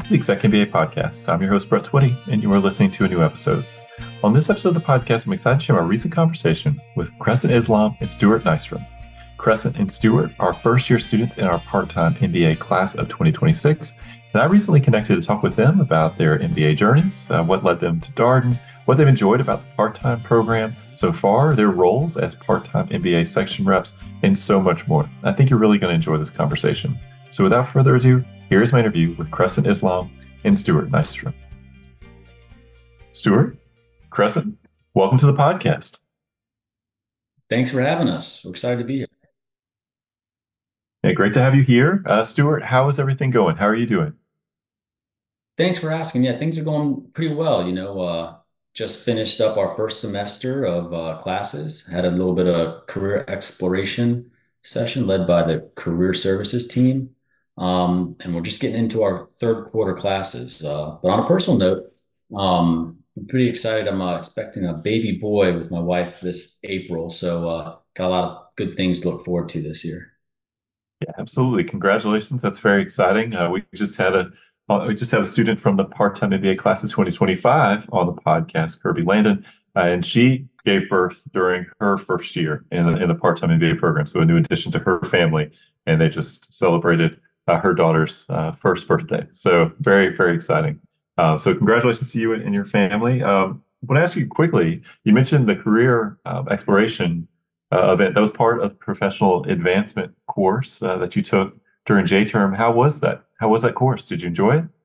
to the Exec MBA podcast. I'm your host, Brett Twitty, and you are listening to a new episode. On this episode of the podcast, I'm excited to share my recent conversation with Crescent Islam and Stuart Nystrom. Crescent and Stuart are first-year students in our part-time MBA class of 2026, and I recently connected to talk with them about their MBA journeys, what led them to Darden, what they've enjoyed about the part-time program so far, their roles as part-time MBA section reps, and so much more. I think you're really going to enjoy this conversation. So without further ado, here is my interview with Crescent Islam and Stuart Nystrom. Stuart, Crescent, welcome to the podcast. Thanks for having us. We're excited to be here. Yeah, great to have you here. Stuart, how is everything going? How are you doing? Thanks for asking. Yeah, things are going pretty well. Just finished up our first semester of classes, had a little bit of career exploration session led by the career services team. And we're just getting into our third quarter classes. But on a personal note, I'm pretty excited. I'm expecting a baby boy with my wife this April. So got a lot of good things to look forward to this year. Yeah, absolutely. Congratulations. That's very exciting. We just had a student from the part-time MBA class of 2025 on the podcast, Kirby Landon, and she gave birth during her first year in the part-time MBA program. So a new addition to her family, and they just celebrated her daughter's first birthday. So very, very exciting. So congratulations to you and your family. I want to ask you quickly, you mentioned the career exploration event. That was part of the professional advancement course that you took during J-term. How was that? How was that course? Did you enjoy it?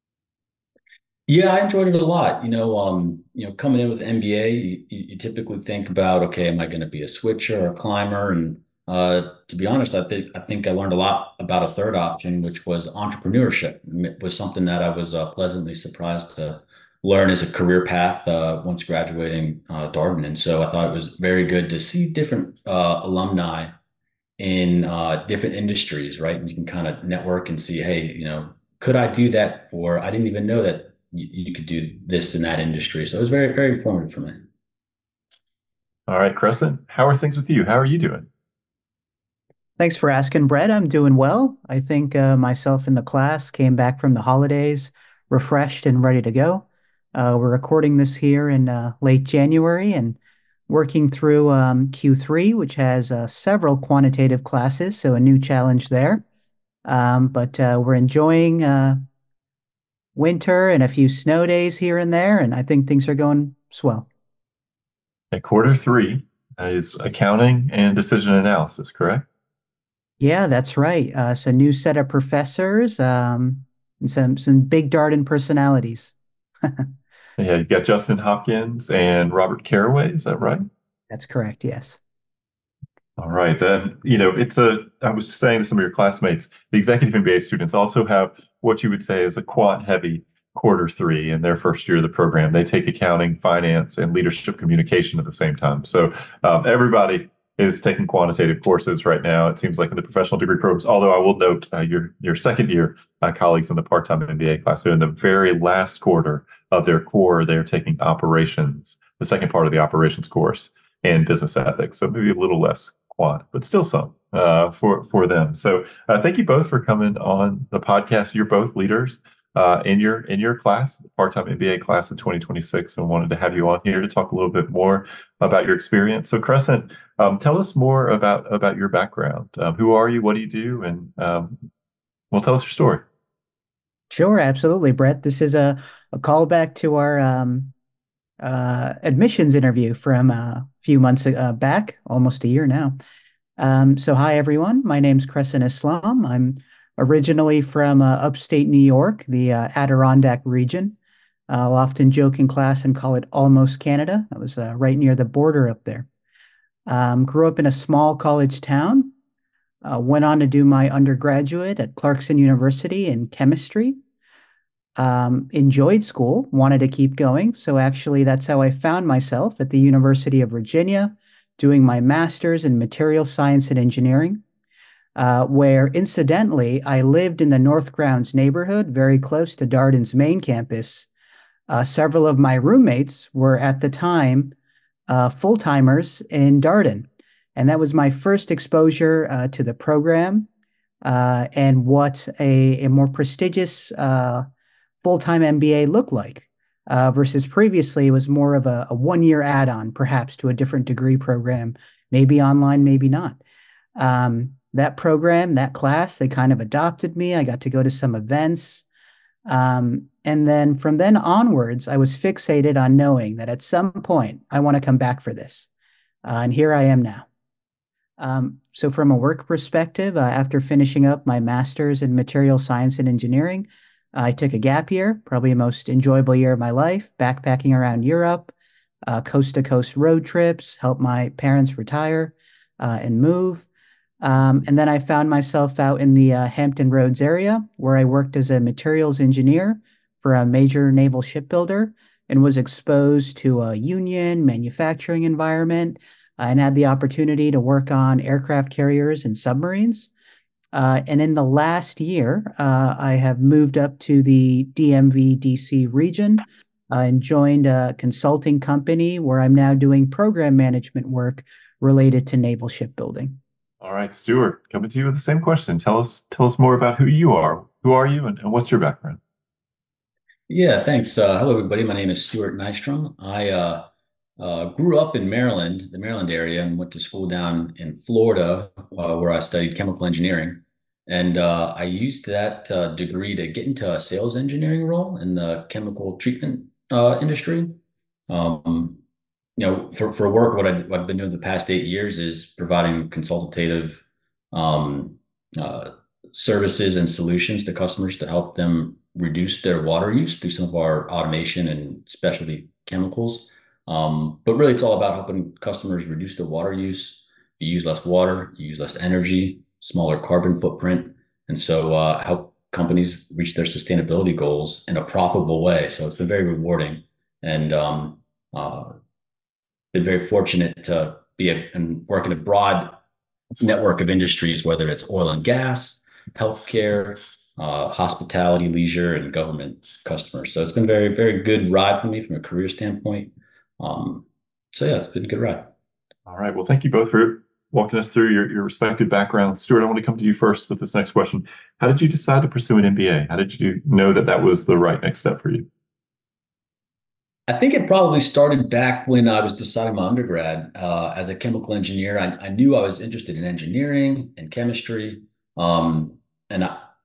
Yeah, I enjoyed it a lot. Coming in with MBA, you typically think about, okay, am I going to be a switcher or a climber? And to be honest, I think I learned a lot about a third option, which was entrepreneurship. It was something that I was pleasantly surprised to learn as a career path once graduating Darden. And so I thought it was very good to see different alumni in different industries, right? And you can kind of network and see, hey, could I do that? Or I didn't even know that you could do this in that industry. So it was very, very informative for me. All right, Crescent, how are things with you? How are you doing? Thanks for asking, Brett. I'm doing well. I think myself and the class came back from the holidays refreshed and ready to go. We're recording this here in late January and working through Q3, which has several quantitative classes, so a new challenge there. But we're enjoying winter and a few snow days here and there, and I think things are going swell. At quarter three is accounting and decision analysis, correct? Yeah, that's right. So new set of professors, and some big Darden personalities. Yeah, you've got Justin Hopkins and Robert Caraway, is that right? That's correct, yes. All right, then, I was saying to some of your classmates, the executive MBA students also have what you would say is a quant heavy quarter three in their first year of the program. They take accounting, finance, and leadership communication at the same time. So everybody is taking quantitative courses right now, it seems like in the professional degree programs. Although I will note your second year colleagues in the part-time MBA class, so in the very last quarter of their core, they're taking operations, the second part of the operations course, and business ethics. So maybe a little less quant, but still some for them. So thank you both for coming on the podcast. You're both leaders in your class, the part-time MBA class of 2026, and wanted to have you on here to talk a little bit more about your experience. So Crescent, tell us more about your background. Who are you? What do you do? And well, tell us your story. Sure, absolutely, Brett. This is a callback to our admissions interview from a few months back, almost a year now. So hi, everyone. My name's Crescent Islam. I'm originally from upstate New York, the Adirondack region. I'll often joke in class and call it almost Canada. I was right near the border up there. Grew up in a small college town. Went on to do my undergraduate at Clarkson University in chemistry. Enjoyed school, wanted to keep going. So actually, that's how I found myself at the University of Virginia, doing my master's in material science and engineering, where incidentally, I lived in the North Grounds neighborhood, very close to Darden's main campus. Several of my roommates were at the time full-timers in Darden. And that was my first exposure to the program and what a more prestigious full-time MBA look like? Versus previously, it was more of a one-year add-on, perhaps to a different degree program, maybe online, maybe not. That program, that class, they kind of adopted me. I got to go to some events. And then from then onwards, I was fixated on knowing that at some point I want to come back for this. And here I am now. So from a work perspective, after finishing up my master's in material science and engineering, I took a gap year, probably the most enjoyable year of my life, backpacking around Europe, coast to coast road trips, helped my parents retire and move. And then I found myself out in the Hampton Roads area where I worked as a materials engineer for a major naval shipbuilder and was exposed to a union manufacturing environment and had the opportunity to work on aircraft carriers and submarines. And in the last year, I have moved up to the DMV DC region and joined a consulting company where I'm now doing program management work related to naval shipbuilding. All right, Stuart, coming to you with the same question. Tell us more about who you are. Who are you and what's your background? Yeah, thanks. Hello, everybody. My name is Stuart Nystrom. I grew up in Maryland, the Maryland area, and went to school down in Florida, where I studied chemical engineering. And I used that degree to get into a sales engineering role in the chemical treatment industry. Um, for work, what I've been doing the past 8 years is providing consultative um, uh, services and solutions to customers to help them reduce their water use through some of our automation and specialty chemicals. But really, it's all about helping customers reduce their water use. You use less water, you use less energy, smaller carbon footprint, and so help companies reach their sustainability goals in a profitable way. So it's been very rewarding, and uh, been very fortunate to and work in a broad network of industries, whether it's oil and gas, healthcare, hospitality, leisure, and government customers. So it's been very, very good ride for me from a career standpoint. Um, so yeah, it's been a good ride. All right. Well, thank you both for walking us through your respective backgrounds. Stuart, I want to come to you first with this next question. How did you decide to pursue an MBA? How did you know that that was the right next step for you? I think it probably started back when I was deciding my undergrad as a chemical engineer. I knew I was interested in engineering and chemistry. And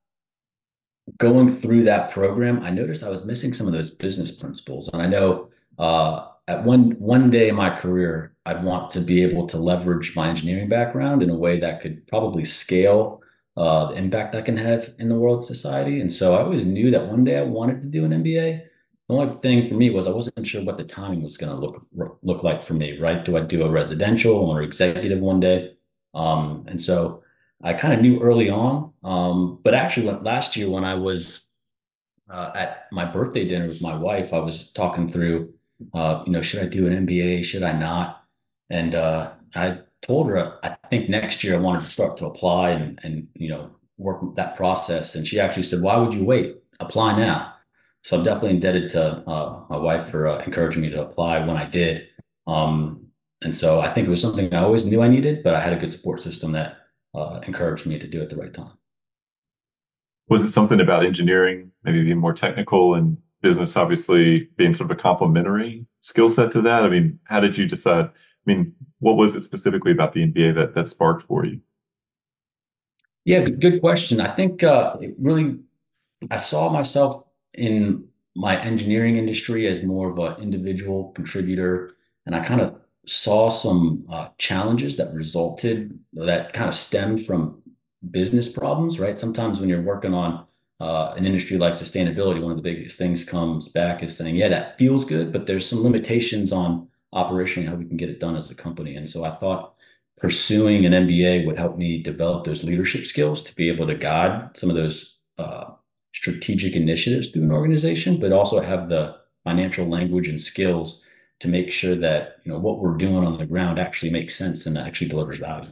going through that program, I noticed I was missing some of those business principles. And I know at one day in my career, I'd want to be able to leverage my engineering background in a way that could probably scale the impact I can have in the world society. And so I always knew that one day I wanted to do an MBA. The only thing for me was I wasn't sure what the timing was going to look like for me, right? Do I do a residential or executive one day? And so I kind of knew early on, but actually last year when I was at my birthday dinner with my wife, I was talking through, should I do an MBA? Should I not? And I told her I think next year I wanted to start to apply and work with that process. And she actually said, "Why would you wait? Apply now." So I'm definitely indebted to my wife for encouraging me to apply when I did. And so I think it was something I always knew I needed, but I had a good support system that encouraged me to do it at the right time. Was it something about engineering, maybe being more technical and business, obviously being sort of a complementary skill set to that? I mean, how did you decide? I mean, what was it specifically about the MBA that sparked for you? Yeah, good question. I think it really, I saw myself in my engineering industry as more of an individual contributor, and I kind of saw some challenges that kind of stemmed from business problems, right? Sometimes when you're working on an industry like sustainability, one of the biggest things comes back is saying, yeah, that feels good, but there's some limitations on operationally how we can get it done as a company. And so I thought pursuing an MBA would help me develop those leadership skills to be able to guide some of those strategic initiatives through an organization, but also have the financial language and skills to make sure that what we're doing on the ground actually makes sense and actually delivers value.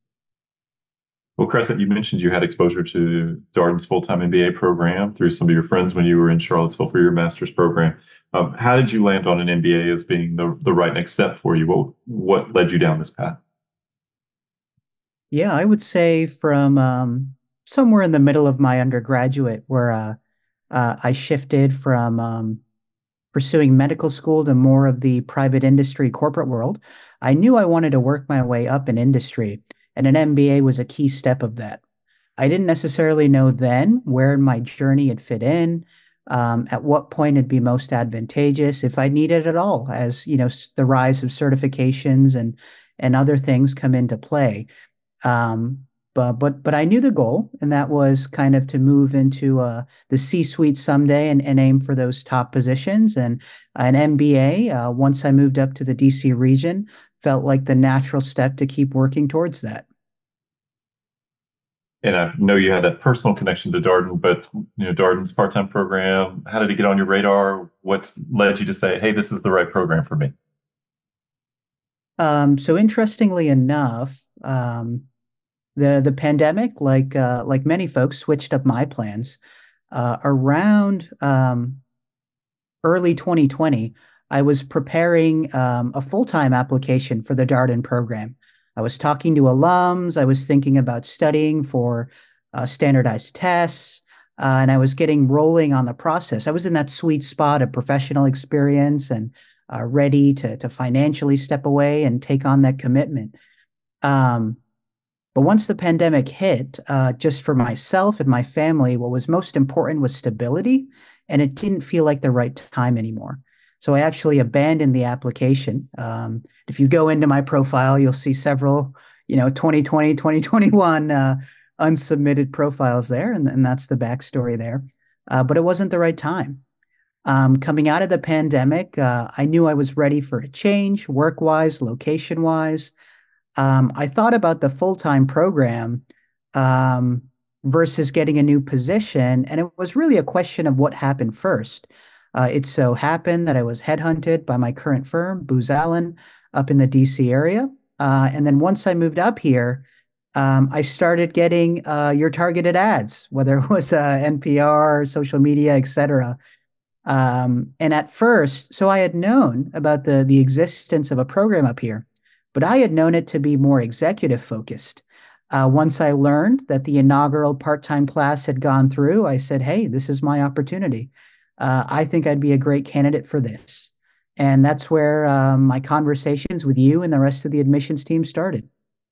Well, Crescent, you mentioned you had exposure to Darden's full-time MBA program through some of your friends when you were in Charlottesville for your master's program. How did you land on an MBA as being the right next step for you? What led you down this path? Yeah, I would say from somewhere in the middle of my undergraduate, where I shifted from pursuing medical school to more of the private industry corporate world. I knew I wanted to work my way up in industry, and an MBA was a key step of that. I didn't necessarily know then where in my journey it fit in, at what point it'd be most advantageous, if I need it at all, as the rise of certifications and other things come into play. Um, but I knew the goal, and that was kind of to move into the C-suite someday and aim for those top positions. And an MBA, once I moved up to the DC region, felt like the natural step to keep working towards that. And I know you had that personal connection to Darden, but Darden's part-time program, how did it get on your radar? What led you to say, "Hey, this is the right program for me"? So interestingly enough, the pandemic, like many folks, switched up my plans. Around early 2020, I was preparing a full-time application for the Darden program. I was talking to alums. I was thinking about studying for standardized tests, and I was getting rolling on the process. I was in that sweet spot of professional experience and ready to financially step away and take on that commitment. Um, but once the pandemic hit, just for myself and my family, what was most important was stability, and it didn't feel like the right time anymore. So I actually abandoned the application. If you go into my profile, you'll see several, 2020, 2021 unsubmitted profiles there, and that's the backstory there. But it wasn't the right time. Coming out of the pandemic, I knew I was ready for a change, work-wise, location-wise. I thought about the full-time program um, versus getting a new position, and it was really a question of what happened first. It so happened that I was headhunted by my current firm, Booz Allen, up in the DC area. And then once I moved up here, I started getting your targeted ads, whether it was NPR, social media, etc. And at first, so I had known about the existence of a program up here, but I had known it to be more executive focused. Once I learned that the inaugural part-time class had gone through, I said, "Hey, this is my opportunity. I think I'd be a great candidate for this." And that's where my conversations with you and the rest of the admissions team started.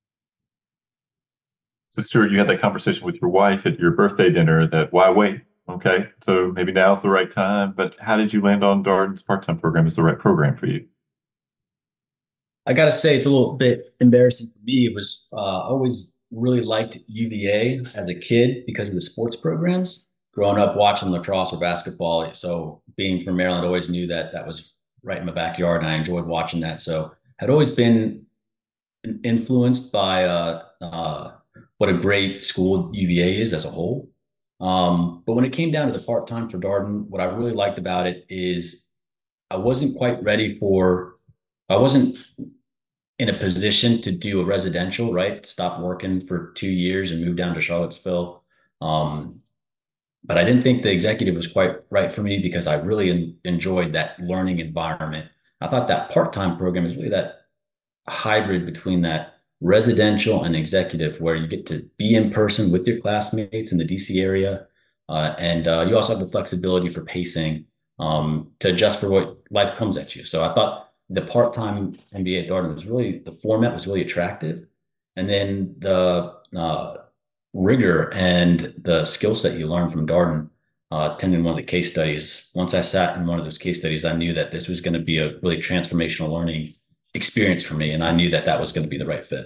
So, Stuart, you had that conversation with your wife at your birthday dinner that why wait? Okay, so maybe now's the right time. But how did you land on Darden's part-time program as the right program for you? I gotta say, it's a little bit embarrassing for me. It was always really liked UVA as a kid because of the sports programs. Growing up watching lacrosse or basketball, so being from Maryland, I always knew that that was right in my backyard, and I enjoyed watching that. So had always been influenced by what a great school UVA is as a whole. But when it came down to the part time for Darden, what I really liked about it is I wasn't quite ready for. I wasn't in a position to do a residential, right? Stop working for 2 years and move down to Charlottesville. Um, but I didn't think the executive was quite right for me because I really enjoyed that learning environment. I thought that part-time program is really that hybrid between that residential and executive, where you get to be in person with your classmates in the DC area, and you also have the flexibility for pacing to adjust for what life comes at you. So I thought the part-time MBA at Darden was really the format was really attractive, and then the rigor and the skill set you learn from Darden. Attending one of the case studies. Once I sat in one of those case studies, I knew that this was going to be a really transformational learning experience for me, and I knew that that was going to be the right fit.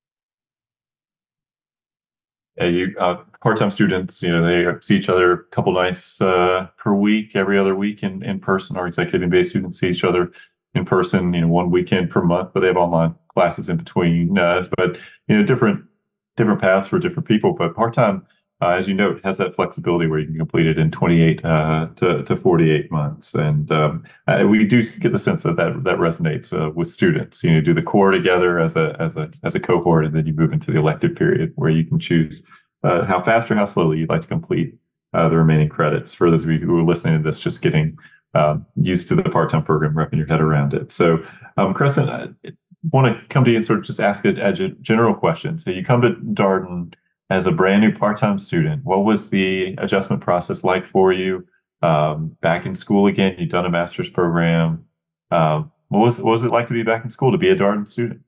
You part-time students, they see each other a couple nights per week, every other week in person. Our executive MBA students see each other in person, one weekend per month, but they have online classes in between. But different paths for different people. But part-time, as you note, has that flexibility where you can complete it in 28 to 48 months. And we do get the sense that that resonates with students. Do the core together as a cohort, and then you move into the elective period where you can choose how fast or how slowly you'd like to complete the remaining credits. For those of you who are listening to this, just getting used to the part-time program, wrapping your head around it. So, Crescent, want to come to you and sort of just ask a general question. So you come to Darden as a brand new part-time student, what was the adjustment process like for you? Back in school again, you've done a master's program. What was it like to be back in school, to be a Darden student?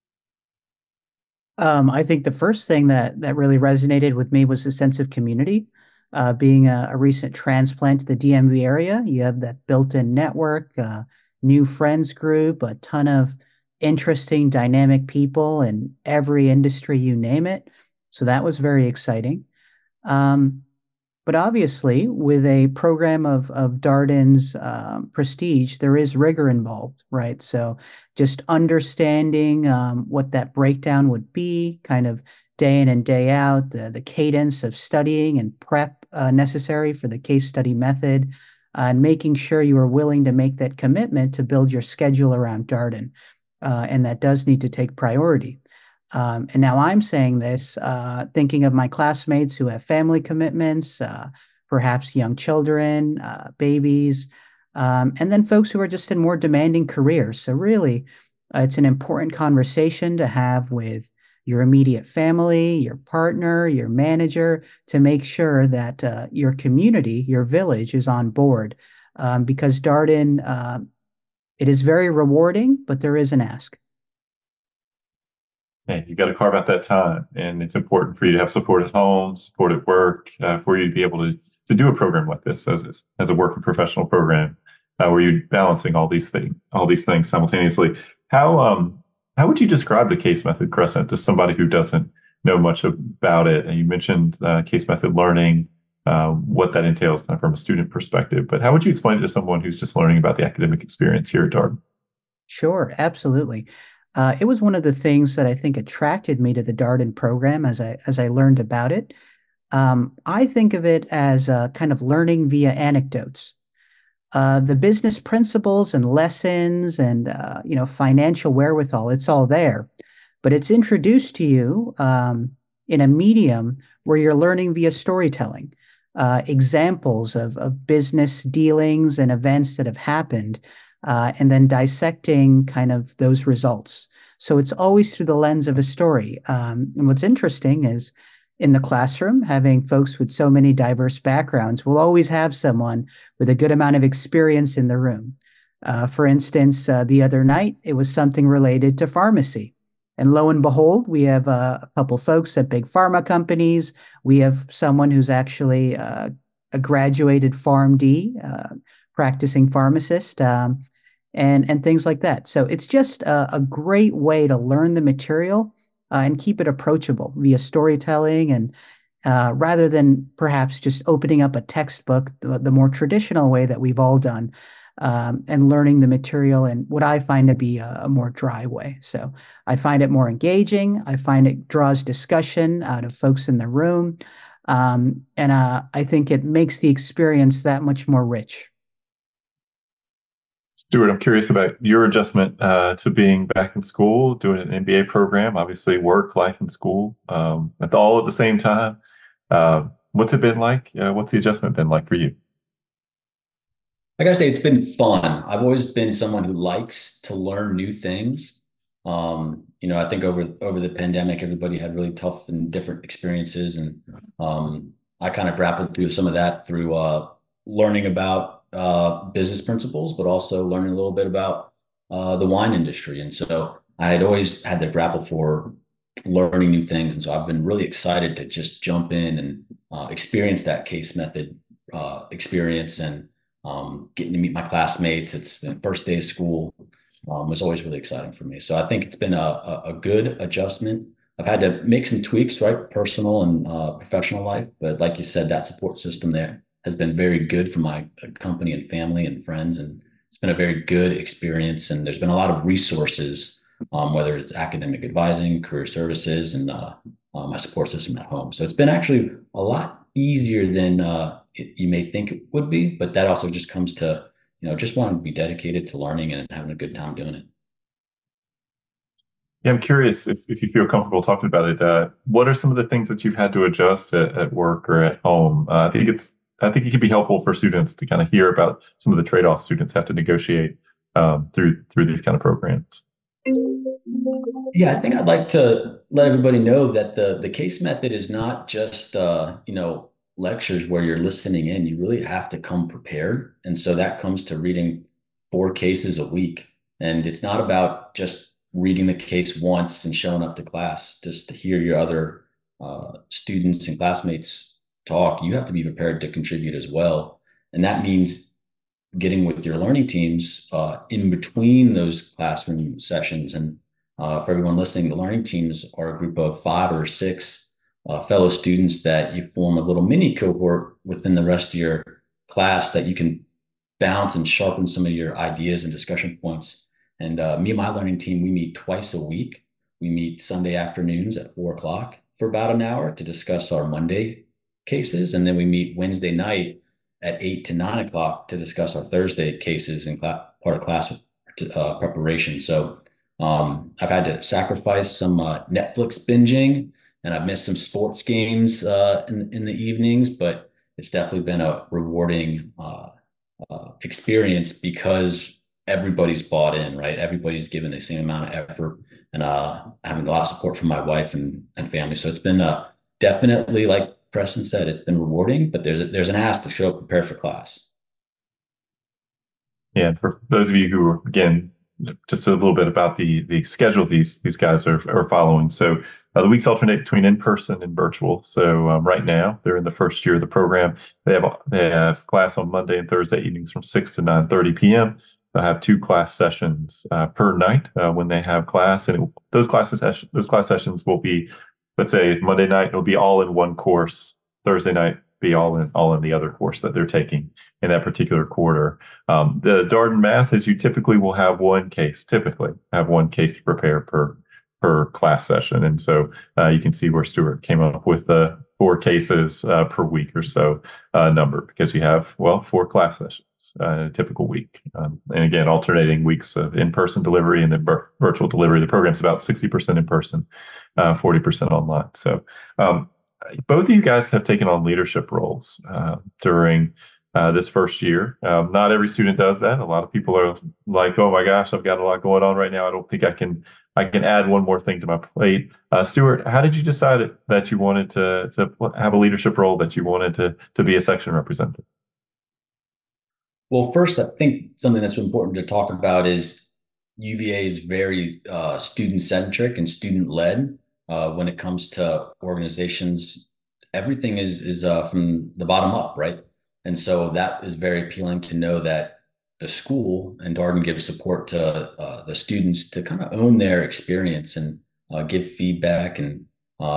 I think the first thing that really resonated with me was the sense of community. Being a recent transplant to the DMV area, you have that built-in network, new friends group, a ton of interesting, dynamic people in every industry, you name it. So that was very exciting. Um, but obviously, with a program of Darden's prestige, there is rigor involved, right? So just understanding what that breakdown would be, kind of day in and day out, the cadence of studying and prep necessary for the case study method, and making sure you are willing to make that commitment to build your schedule around Darden. And that does need to take priority. And now I'm saying this, thinking of my classmates who have family commitments, perhaps young children, babies, and then folks who are just in more demanding careers. So, really, it's an important conversation to have with your immediate family, your partner, your manager, to make sure that your community, your village is on board. Because Darden, it is very rewarding, but there is an ask. Hey, you got to carve out that time, and it's important for you to have support at home, support at work, for you to be able to do a program like this as a working professional program, where you're balancing all these things simultaneously. How would you describe the case method, Crescent, to somebody who doesn't know much about it? And you mentioned case method learning, what that entails kind of from a student perspective. But how would you explain it to someone who's just learning about the academic experience here at Darden? Sure, absolutely. It was one of the things that I think attracted me to the Darden program as I learned about it. I think of it as kind of learning via anecdotes. The business principles and lessons and financial wherewithal, it's all there, but it's introduced to you in a medium where you're learning via storytelling, examples of business dealings and events that have happened, and then dissecting kind of those results. So it's always through the lens of a story. And what's interesting is in the classroom, having folks with so many diverse backgrounds, we'll always have someone with a good amount of experience in the room. For instance, the other night, it was something related to pharmacy. And lo and behold, we have a couple folks at big pharma companies. We have someone who's actually a graduated PharmD, practicing pharmacist, and things like that. So it's just a great way to learn the material and keep it approachable via storytelling and rather than perhaps just opening up a textbook the more traditional way that we've all done and learning the material in what I find to be a more dry way. So I find it more engaging. I find it draws discussion out of folks in the room. And I think it makes the experience that much more rich. Stuart, I'm curious about your adjustment to being back in school, doing an MBA program, obviously work, life, and school, all at the same time. What's it been like? What's the adjustment been like for you? I gotta say, it's been fun. I've always been someone who likes to learn new things. I think over the pandemic, everybody had really tough and different experiences, and I kind of grappled through some of that through learning about business principles, but also learning a little bit about the wine industry. And so I had always had to grapple for learning new things, and so I've been really excited to just jump in and experience that case method experience and getting to meet my classmates. It's the first day of school. Was always really exciting for me. So I think it's been a good adjustment. I've had to make some tweaks, right? Personal and professional life. But like you said, that support system there has been very good for my company and family and friends. And it's been a very good experience. And there's been a lot of resources, whether it's academic advising, career services, and my support system at home. So it's been actually a lot easier than you may think it would be. But that also just comes to just wanting to be dedicated to learning and having a good time doing it. Yeah, I'm curious if you feel comfortable talking about it. What are some of the things that you've had to adjust at work or at home? I think it can be helpful for students to kind of hear about some of the trade-offs students have to negotiate through these kind of programs. Yeah, I think I'd like to let everybody know that the case method is not just lectures where you're listening in. You really have to come prepared, and so that comes to reading 4 cases a week. And it's not about just reading the case once and showing up to class just to hear your other students and classmates talk. You have to be prepared to contribute as well, and that means getting with your learning teams in between those classroom sessions. And for everyone listening, the learning teams are a group of 5 or 6 fellow students that you form a little mini cohort within the rest of your class that you can bounce and sharpen some of your ideas and discussion points. And me and my learning team, we meet twice a week. We meet Sunday afternoons at 4 o'clock for about an hour to discuss our Monday cases. And then we meet Wednesday night at 8 to 9 o'clock to discuss our Thursday cases and part of class preparation. So I've had to sacrifice some Netflix binging, and I've missed some sports games in the evenings, but it's definitely been a rewarding experience because everybody's bought in, right? Everybody's given the same amount of effort, and having a lot of support from my wife and family. So it's been definitely, like Preston said, it's been rewarding, but there's an ask to show up prepared for class. Yeah, for those of you who are, again, just a little bit about the schedule these guys are following. So the weeks alternate between in-person and virtual. So right now they're in the first year of the program. They have class on Monday and Thursday evenings from 6 to 9:30 p.m. They'll have 2 class sessions per night when they have class, and those class sessions will be, let's say Monday night it'll be all in one course. Thursday night be all in the other course that they're taking in that particular quarter. The Darden math is you typically have one case to prepare per class session. And so you can see where Stuart came up with the 4 cases per week or so number, because you have, 4 class sessions in a typical week. And again, alternating weeks of in-person delivery and then virtual delivery. The program's about 60% in person, 40% online. So both of you guys have taken on leadership roles during this first year. Not every student does that. A lot of people are like, "Oh my gosh, I've got a lot going on right now. I don't think I can add one more thing to my plate." Stuart, how did you decide that you wanted to have a leadership role, that you wanted to be a section representative? Well, first, I think something that's important to talk about is UVA is very student-centric and student-led when it comes to organizations. Everything is from the bottom up, right? And so that is very appealing to know that the school and Darden gives support to the students to kind of own their experience and give feedback, and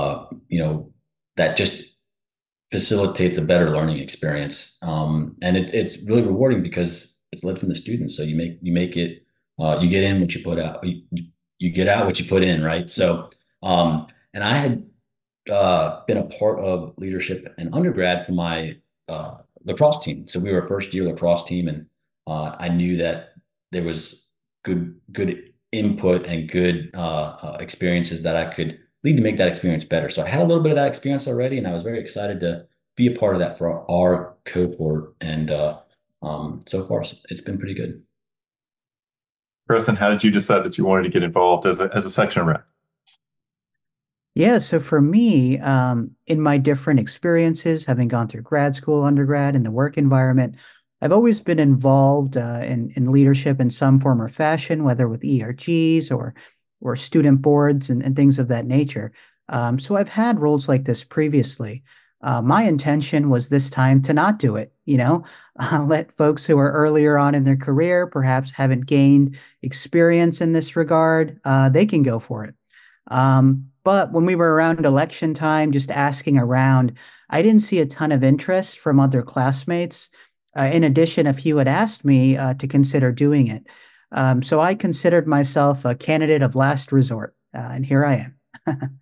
that just facilitates a better learning experience. And it's really rewarding because it's led from the students. So you make it, you get in what you put out, you get out what you put in, right? So, and I had been a part of leadership in undergrad for my lacrosse team. So we were a first year lacrosse team, and I knew that there was good input and good experiences that I could lead to make that experience better. So I had a little bit of that experience already, and I was very excited to be a part of that for our cohort. And so far, it's been pretty good. Preston, how did you decide that you wanted to get involved as a section rep? Yeah, so for me, in my different experiences, having gone through grad school, undergrad, and the work environment, I've always been involved in leadership in some form or fashion, whether with ERGs or student boards and things of that nature. So I've had roles like this previously. My intention was this time to not do it, let folks who are earlier on in their career, perhaps haven't gained experience in this regard, they can go for it. But when we were around election time, just asking around, I didn't see a ton of interest from other classmates. In addition, a few had asked me to consider doing it. So I considered myself a candidate of last resort, and here I am.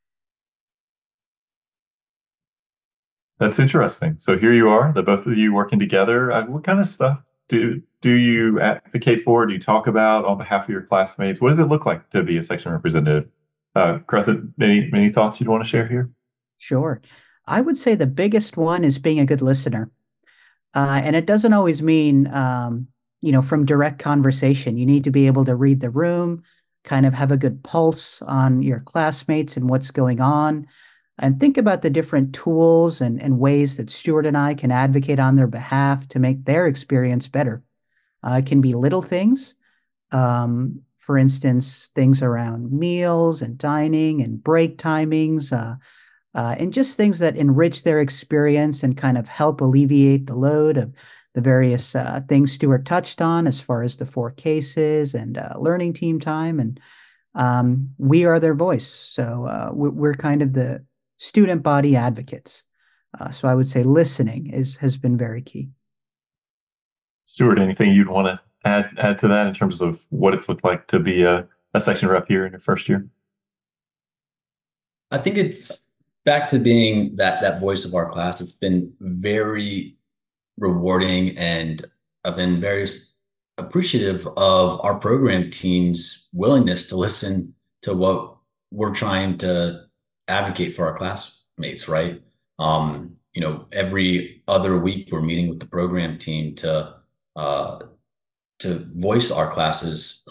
That's interesting. So here you are, the both of you working together. What kind of stuff do you advocate for? Do you talk about on behalf of your classmates? What does it look like to be a section representative? Crescent, many thoughts you'd want to share here? Sure. I would say the biggest one is being a good listener. And it doesn't always mean, from direct conversation. You need to be able to read the room, kind of have a good pulse on your classmates and what's going on, and think about the different tools and ways that Stuart and I can advocate on their behalf to make their experience better. It can be little things, for instance, things around meals and dining and break timings, and just things that enrich their experience and kind of help alleviate the load of the various things Stuart touched on as far as the four cases and learning team time. And we are their voice. So we're kind of the student body advocates. So I would say listening has been very key. Stuart, anything you'd want to add to that in terms of what it's looked like to be a section rep here in your first year? I think it's back to being that voice of our class. It's been very rewarding, and I've been very appreciative of our program team's willingness to listen to what we're trying to advocate for our classmates, right? Every other week we're meeting with the program team uh, to voice our classes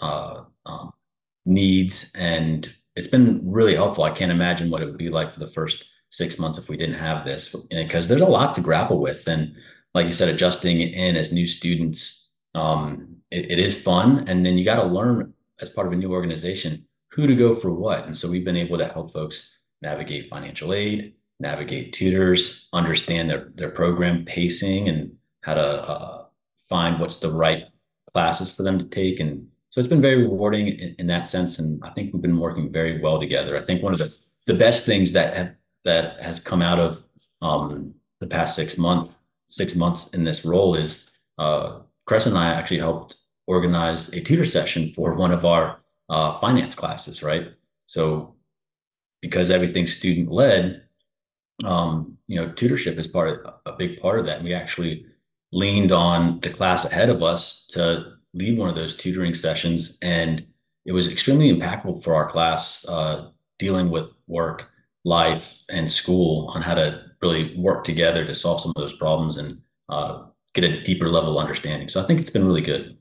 needs, and it's been really helpful. I can't imagine what it would be like for the first 6 months if we didn't have this, because there's a lot to grapple with. And like you said, adjusting in as new students, it is fun. And then you got to learn as part of a new organization who to go for what. And so we've been able to help folks navigate financial aid, navigate tutors, understand their program pacing and how to find what's the right classes for them to take. And so it's been very rewarding in that sense. And I think we've been working very well together. I think one of the best things that has come out of the past 6 months in this role is Cress and I actually helped organize a tutor session for one of our finance classes, right? So because everything's student led, tutorship is a big part of that. And we actually leaned on the class ahead of us to lead one of those tutoring sessions. And it was extremely impactful for our class dealing with work, life, and school on how to really work together to solve some of those problems and get a deeper level of understanding. So I think it's been really good.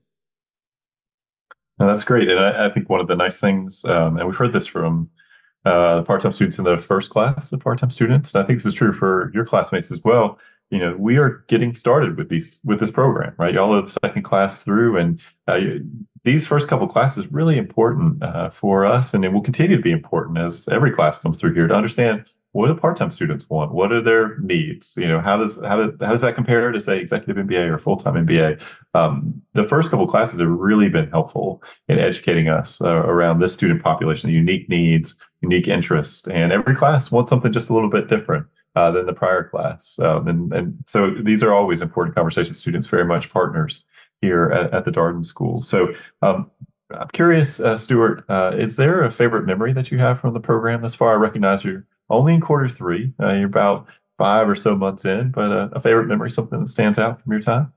No, that's great. And I think one of the nice things, and we've heard this from part-time students in the first class of part-time students, and I think this is true for your classmates as well. We are getting started with this program, right? Y'all are the second class through, and these first couple classes really important for us, and it will continue to be important as every class comes through here to understand what do part-time students want, what are their needs. How does that compare to say executive MBA or full-time MBA? The first couple classes have really been helpful in educating us around this student population, the unique needs, unique interests, and every class wants something just a little bit different than the prior class. And so these are always important conversations. Students very much partners here at the Darden School. So I'm curious, Stuart, is there a favorite memory that you have from the program thus far? I recognize you're only in quarter three. You're about 5 or so months in, but a favorite memory, something that stands out from your time?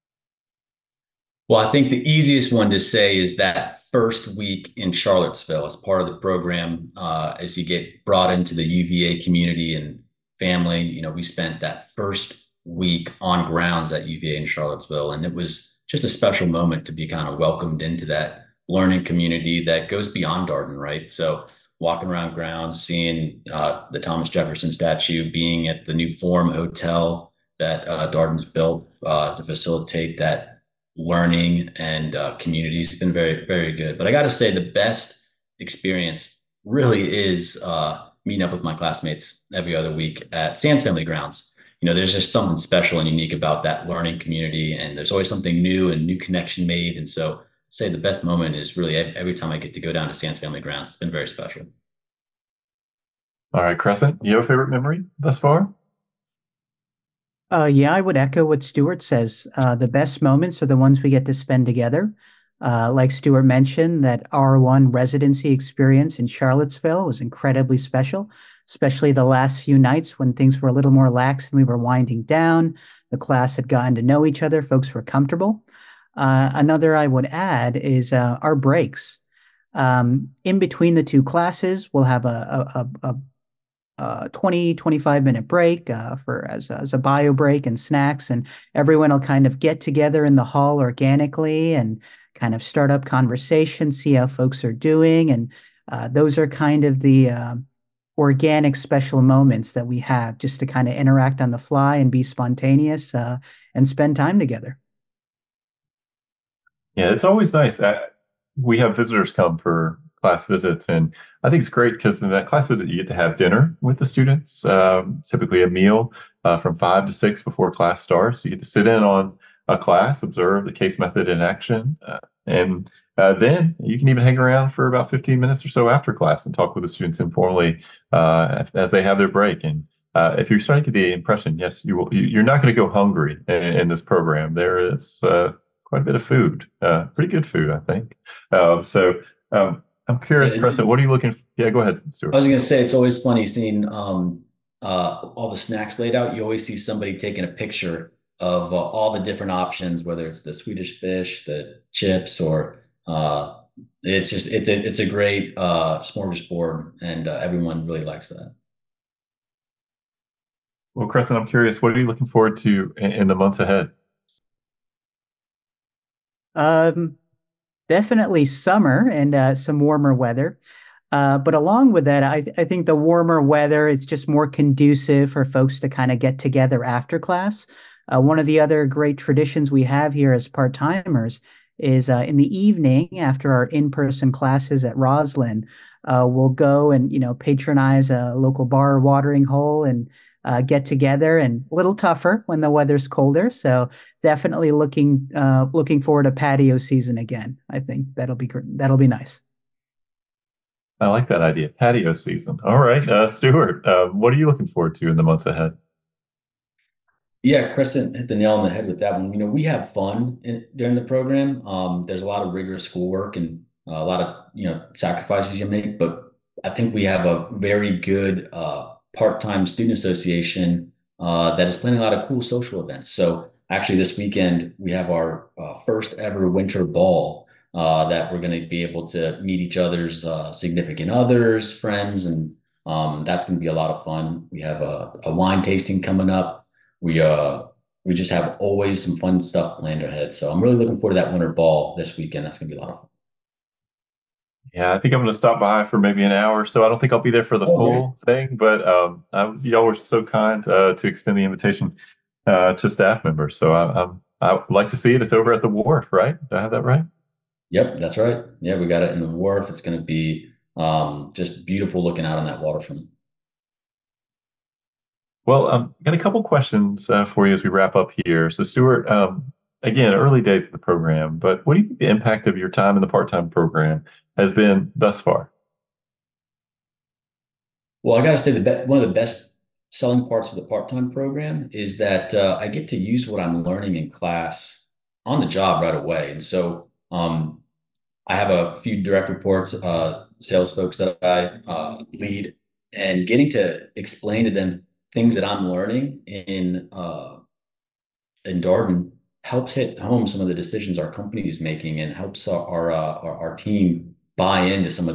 Well, I think the easiest one to say is that first week in Charlottesville as part of the program, as you get brought into the UVA community and family. We spent that first week on grounds at UVA in Charlottesville, and it was just a special moment to be kind of welcomed into that learning community that goes beyond Darden, right? So walking around grounds, seeing the Thomas Jefferson statue, being at the new Forum Hotel that Darden's built to facilitate that learning and community has been very, very good. But I got to say, the best experience really is meeting up with my classmates every other week at Sands Family Grounds. There's just something special and unique about that learning community, and there's always something new and new connection made. And so I'd say the best moment is really every time I get to go down to Sands Family Grounds. It's been very special. All right, Crescent, you have a favorite memory thus far? Yeah, I would echo what Stuart says. The best moments are the ones we get to spend together. Like Stuart mentioned, that R1 residency experience in Charlottesville was incredibly special, especially the last few nights when things were a little more lax and we were winding down. The class had gotten to know each other, folks were comfortable. Another I would add is our breaks. In between the two classes, we'll have 20, 25-minute break for as a bio break and snacks, and everyone will kind of get together in the hall organically and kind of start up conversation, see how folks are doing, and those are kind of the organic special moments that we have just to kind of interact on the fly and be spontaneous and spend time together. Yeah, it's always nice. We have visitors come for class visits, and I think it's great because in that class visit, you get to have dinner with the students, typically a meal from 5 to 6 before class starts. You get to sit in on a class, observe the case method in action, and then you can even hang around for about 15 minutes or so after class and talk with the students informally as they have their break. And if you're starting to get the impression, yes, you're not going to go hungry in this program. There is quite a bit of food, pretty good food, I think. So I'm curious, Yeah, Preston, what are you looking for? Yeah, go ahead, I Stuart. was gonna say it's always funny seeing all the snacks laid out. You always see somebody taking a picture of all the different options, whether it's the Swedish fish, the chips, or it's a great smorgasbord, and everyone really likes that. Well, Preston, I'm curious, what are you looking forward to in the months ahead? Um, Definitely summer and some warmer weather. But along with that, I think the warmer weather is just more conducive for folks to kind of get together after class. One of the other great traditions we have here as part-timers is in the evening after our in-person classes at Roslyn, we'll go and patronize a local bar or watering hole and get together. And a little tougher when the weather's colder. So definitely looking forward to patio season again. I think that'll be nice. I like that idea, patio season. All right, Stuart, what are you looking forward to in the months ahead? Yeah, Kristen hit the nail on the head with that one. We have fun during the program. There's a lot of rigorous schoolwork and a lot of sacrifices you make, but I think we have a very good part-time student association that is planning a lot of cool social events. So actually, this weekend we have our first ever winter ball that we're going to be able to meet each other's significant others, friends, and that's going to be a lot of fun. We have a wine tasting coming up. We just have always some fun stuff planned ahead. So I'm really looking forward to that winter ball this weekend. That's gonna be a lot of fun. Yeah, I think I'm going to stop by for maybe an hour or so. I don't think I'll be there for the Oh, okay. full thing, but y'all were so kind to extend the invitation to staff members. So I would like to see it. It's over at the wharf, right? Do I have that right? Yep, that's right. Yeah, we got it in the wharf. It's gonna be just beautiful looking out on that waterfront. Well, got a couple questions for you as we wrap up here. So, Stuart, again, early days of the program, but what do you think the impact of your time in the part-time program has been thus far? Well, I got to say one of the best selling parts of the part-time program is that I get to use what I'm learning in class on the job right away. And so I have a few direct reports, sales folks that I lead, and getting to explain to them things that I'm learning in Darden helps hit home some of the decisions our company is making and helps our team buy into some of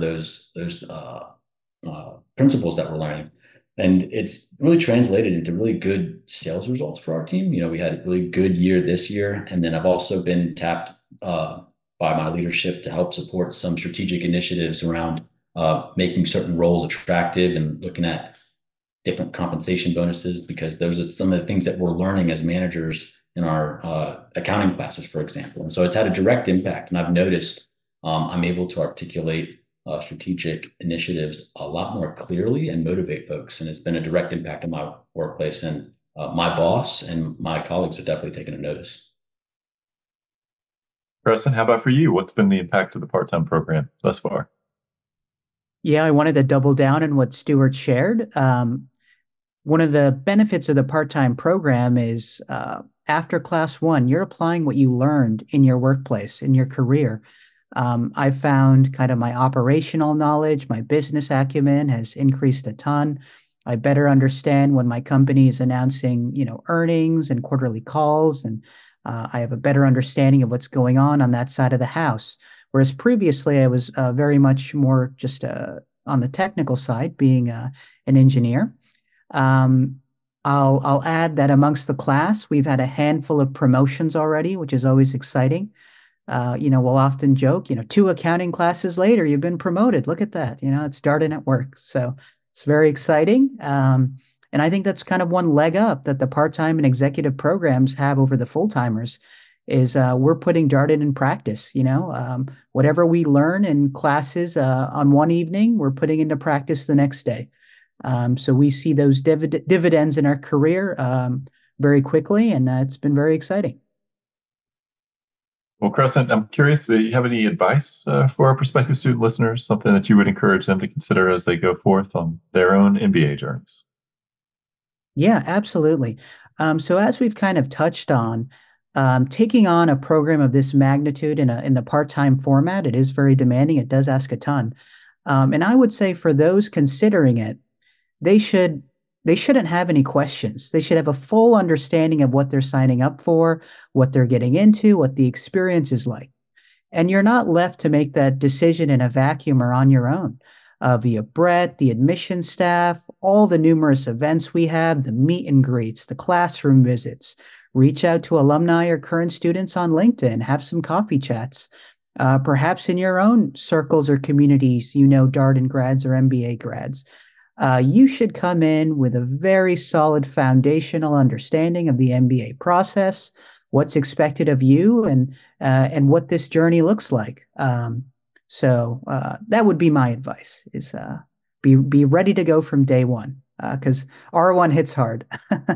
those principles that we're learning. And it's really translated into really good sales results for our team. We had a really good year this year, and then I've also been tapped by my leadership to help support some strategic initiatives around making certain roles attractive and looking at different compensation bonuses, because those are some of the things that we're learning as managers in our accounting classes, for example. And so it's had a direct impact. And I've noticed I'm able to articulate strategic initiatives a lot more clearly and motivate folks. And it's been a direct impact on my workplace. And my boss and my colleagues have definitely taken a notice. Preston, how about for you? What's been the impact of the part-time program thus far? Yeah, I wanted to double down on what Stuart shared. One of the benefits of the part-time program is after class one, you're applying what you learned in your workplace, in your career. I found kind of my operational knowledge, my business acumen has increased a ton. I better understand when my company is announcing, earnings and quarterly calls, and I have a better understanding of what's going on that side of the house. Whereas previously, I was very much more just on the technical side, being an engineer. Um, I'll add that amongst the class, we've had a handful of promotions already, which is always exciting. We'll often joke, 2 accounting classes later, you've been promoted. Look at that. It's Darden at work. So it's very exciting. And I think that's kind of one leg up that the part-time and executive programs have over the full-timers is we're putting Darden in practice. Whatever we learn in classes on one evening, we're putting into practice the next day. So we see those dividends in our career very quickly, and it's been very exciting. Well, Crescent, I'm curious, do you have any advice for our prospective student listeners, something that you would encourage them to consider as they go forth on their own MBA journeys? Yeah, absolutely. So as we've kind of touched on, taking on a program of this magnitude in the part-time format, it is very demanding. It does ask a ton. And I would say for those considering it, they shouldn't have any questions. They should have a full understanding of what they're signing up for, what they're getting into, what the experience is like. And you're not left to make that decision in a vacuum or on your own. Via Brett, the admission staff, all the numerous events we have, the meet and greets, the classroom visits. Reach out to alumni or current students on LinkedIn, have some coffee chats. Perhaps in your own circles or communities, Darden grads or MBA grads. You should come in with a very solid foundational understanding of the MBA process, what's expected of you, and what this journey looks like. So that would be my advice: is be ready to go from day one, because R1 hits hard.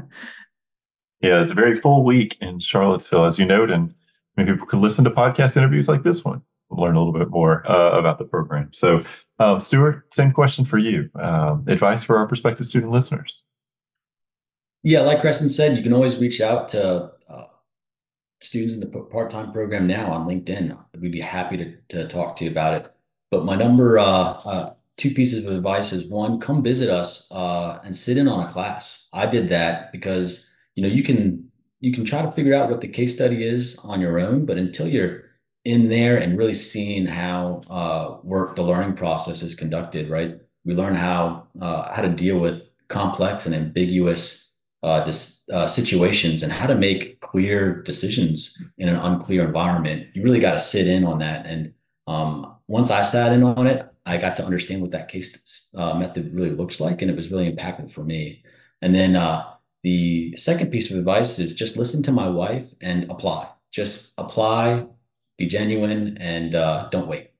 Yeah, it's a very full week in Charlottesville, as you note, and maybe people could listen to podcast interviews like this one, learn a little bit more about the program. So, Stuart, same question for you. Advice for our prospective student listeners. Yeah, like Crescent said, you can always reach out to students in the part-time program now on LinkedIn. We'd be happy to talk to you about it. But my number 2 pieces of advice is, one, come visit us and sit in on a class. I did that because you can try to figure out what the case study is on your own, but until you're in there and really seeing how the learning process is conducted, right? We learn how to deal with complex and ambiguous situations and how to make clear decisions in an unclear environment. You really got to sit in on that. And once I sat in on it, I got to understand what that case method really looks like, and it was really impactful for me. And then the second piece of advice is just listen to my wife and apply. Just apply, be genuine, and don't wait.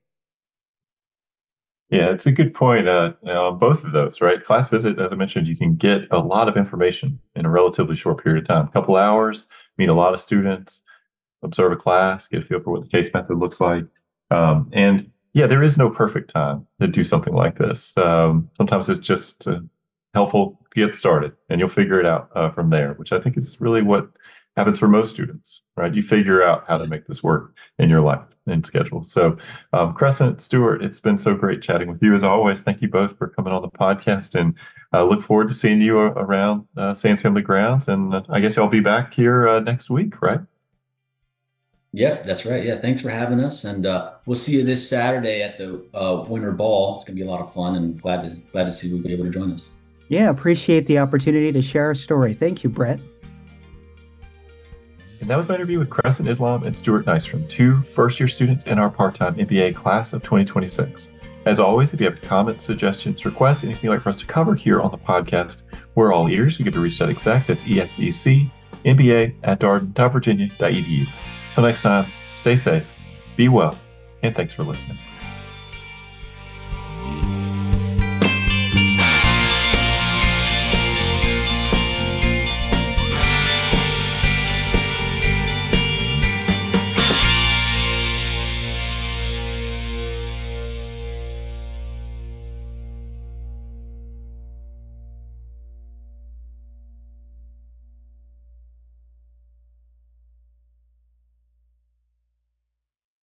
Yeah, it's a good point on both of those, right? Class visit, as I mentioned, you can get a lot of information in a relatively short period of time. A couple hours, meet a lot of students, observe a class, get a feel for what the case method looks like. And yeah, there is no perfect time to do something like this. Sometimes it's just helpful to get started, and you'll figure it out from there, which I think is really what happens for most students, right? You figure out how to make this work in your life and schedule. So, Crescent, Stuart, it's been so great chatting with you as always. Thank you both for coming on the podcast, and look forward to seeing you around Sands Family Grounds. And I guess y'all be back here next week, right? Yep, that's right. Yeah, thanks for having us, and we'll see you this Saturday at the Winter Ball. It's gonna be a lot of fun, and glad to see you'll be able to join us. Yeah, appreciate the opportunity to share our story. Thank you, Brett. And that was my interview with Crescent Islam and Stuart Nystrom, 2 first-year students in our part-time MBA class of 2026. As always, if you have comments, suggestions, requests, anything you'd like for us to cover here on the podcast, we're all ears. You can reach that exec, that's EXEC, MBA@darden.virginia.edu. Till next time, stay safe, be well, and thanks for listening.